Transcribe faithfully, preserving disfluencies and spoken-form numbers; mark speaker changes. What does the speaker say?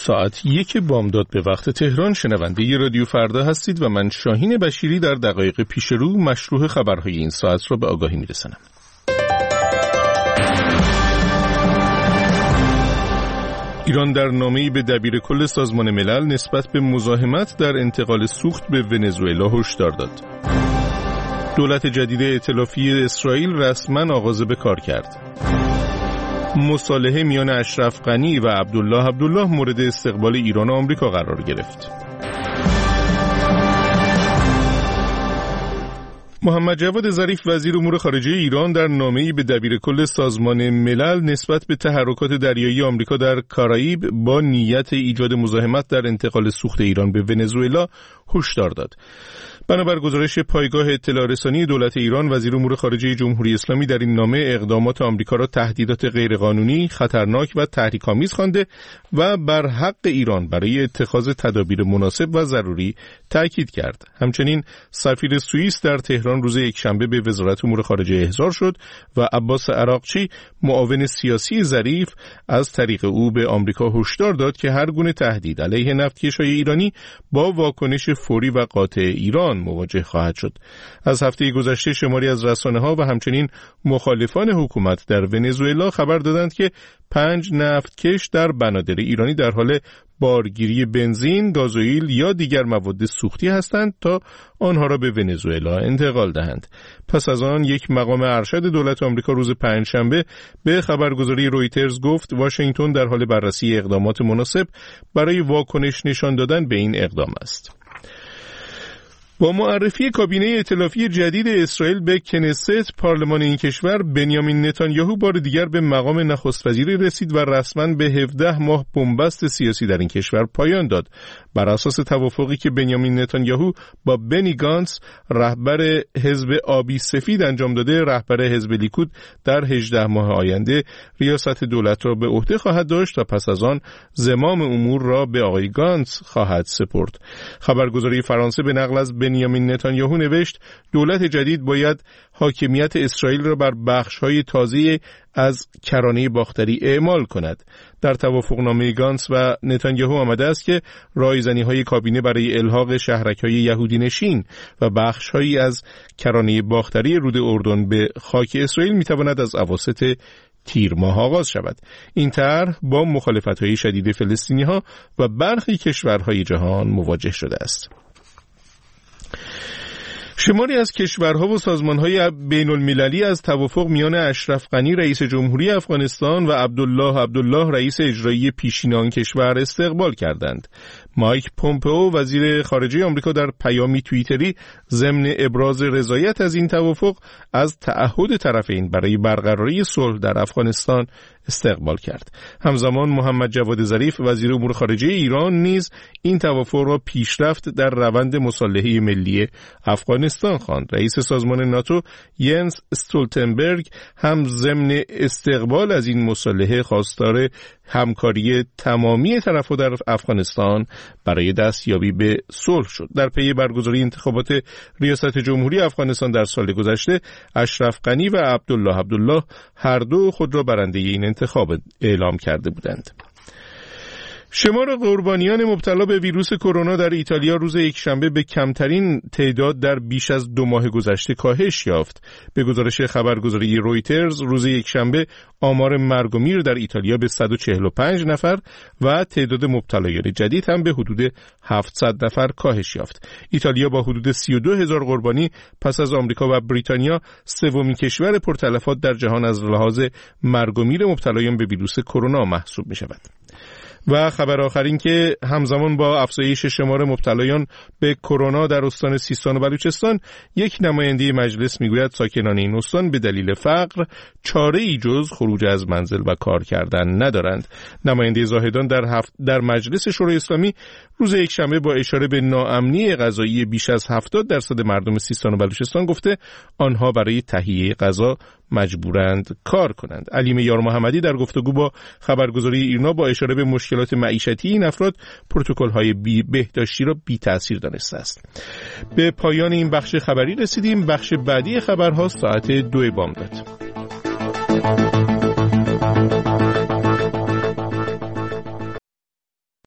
Speaker 1: ساعت یک بامداد به وقت تهران شنونده ی رادیو فردا هستید و من شاهین بشیری در دقایق پیش رو مشروح خبرهای این ساعت را به آگاهی میرسانم. ایران در نامه‌ای به دبیرکل سازمان ملل نسبت به مزاحمت در انتقال سوخت به ونزوئلا هشدار داد. دولت جدید ائتلافی اسرائیل رسما آغاز به کار کرد. مصالحه میان اشرف غنی و عبدالله عبدالله مورد استقبال ایران و آمریکا قرار گرفت. محمد جواد ظریف وزیر امور خارجه ایران در نامه‌ای به دبیرکل سازمان ملل نسبت به تحرکات دریایی آمریکا در کارائیب با نیت ایجاد مزاحمت در انتقال سوخت ایران به ونزوئلا هشدار داد. بنابر گزارش پایگاه اطلاع رسانی دولت ایران، وزیر امور خارجه جمهوری اسلامی در این نامه اقدامات آمریکا را تهدیدات غیرقانونی، خطرناک و تحریک‌آمیز خوانده و بر حق ایران برای اتخاذ تدابیر مناسب و ضروری تاکید کرد. همچنین سفیر سوئیس در تهران روز یکشنبه به وزارت امور خارجه احضار شد و عباس عراقچی، معاون سیاسی ظریف، از طریق او به آمریکا هشدار داد که هر گونه تهدید علیه نفتکش‌های ایرانی با واکنش فوری و قاطع ایران مواجه خواهد شد. از هفته گذشته شماری از رسانه‌ها و همچنین مخالفان حکومت در ونزوئلا خبر دادند که پنج نفتکش در بنادر ایرانی در حال بارگیری بنزین، گازوئیل یا دیگر مواد سوختی هستند تا آنها را به ونزوئلا انتقال دهند. پس از آن یک مقام ارشد دولت آمریکا روز پنجشنبه به خبرگزاری رویترز گفت واشنگتن در حال بررسی اقدامات مناسب برای واکنش نشان دادن به این اقدام است. با معرفی کابینه ائتلافی جدید اسرائیل به کنست، پارلمان این کشور، بنیامین نتانیاهو بار دیگر به مقام نخست وزیری رسید و رسما به هفده ماه بنبست سیاسی در این کشور پایان داد. بر اساس توافقی که بنیامین نتانیاهو با بنی گانتس، رهبر حزب آبی سفید، انجام داده، رهبر حزب لیکود در هجده ماه آینده ریاست دولت را به عهده خواهد داشت و پس از آن زمام امور را به آقای گانتس خواهد سپرد. خبرگزاری فرانسه به نقل از بنیامین نتانیاهو نوشت دولت جدید باید حاکمیت اسرائیل را بر بخش‌های تازه از کرانه باختری اعمال کند. در توافقنامه گانتس و نتانیاهو آمده است که رایزنی‌های کابینه برای الحاق شهرک‌های یهودی نشین و بخش‌هایی از کرانه باختری رود اردن به خاک اسرائیل می‌تواند از اواسط تیر ماه آغاز شود. این طرح با مخالفت‌های شدید فلسطینی‌ها و برخی کشورهای جهان مواجه شده است. شماری از کشورها و سازمان‌های بین‌المللی از توافق میان اشرف غنی رئیس جمهوری افغانستان و عبدالله عبدالله رئیس اجرایی پیشین آن کشور استقبال کردند. مایک پومپئو وزیر خارجه آمریکا در پیامی توییتری ضمن ابراز رضایت از این توافق از تعهد طرفین برای برقراری صلح در افغانستان استقبال کرد. همزمان محمد جواد ظریف وزیر امور خارجه ایران نیز این توافق را پیشرفت در روند مصالحه ملی افغانستان خواند. رئیس سازمان ناتو ینس استولتنبرگ هم ضمن استقبال از این مصالحه خواستار همکاری تمامی طرف‌ها در افغانستان برای دستیابی به صلح شد. در پی برگزاری انتخابات ریاست جمهوری افغانستان در سال گذشته، اشرف غنی و عبدالله عبدالله هر دو خود را برنده این انتخاب اعلام کرده بودند. شمار قربانیان مبتلا به ویروس کرونا در ایتالیا روز یکشنبه به کمترین تعداد در بیش از دو ماه گذشته کاهش یافت. به گزارش خبرگزاری رویترز روز یکشنبه آمار مرگ و میر در ایتالیا به صد و چهل و پنج نفر و تعداد مبتلایان جدید هم به حدود هفتصد نفر کاهش یافت. ایتالیا با حدود سی و دو هزار قربانی پس از آمریکا و بریتانیا سومین کشور پرتلفات در جهان از لحاظ مرگ و میر مبتلایان به ویروس کرونا محسوب می شود. و خبر آخرین که همزمان با افزایش شمار مبتلایان به کرونا در استان سیستان و بلوچستان، یک نماینده مجلس میگوید ساکنان این استان به دلیل فقر چاره‌ای جز خروج از منزل و کار کردن ندارند. نماینده زاهدان در هفت در مجلس شورای اسلامی روز یکشنبه با اشاره به ناامنی غذایی بیش از هفتاد درصد مردم سیستان و بلوچستان گفته آنها برای تهیه غذا مجبورند کار کنند. علیم یار محمدی در گفتگو با خبرگزاری ایرنا با اشاره به مشکلات معیشتی این افراد پروتکل‌های بی بهداشتی را بی تأثیر دانسته است. به پایان این بخش خبری رسیدیم. بخش بعدی خبرها ساعت دو بامداد.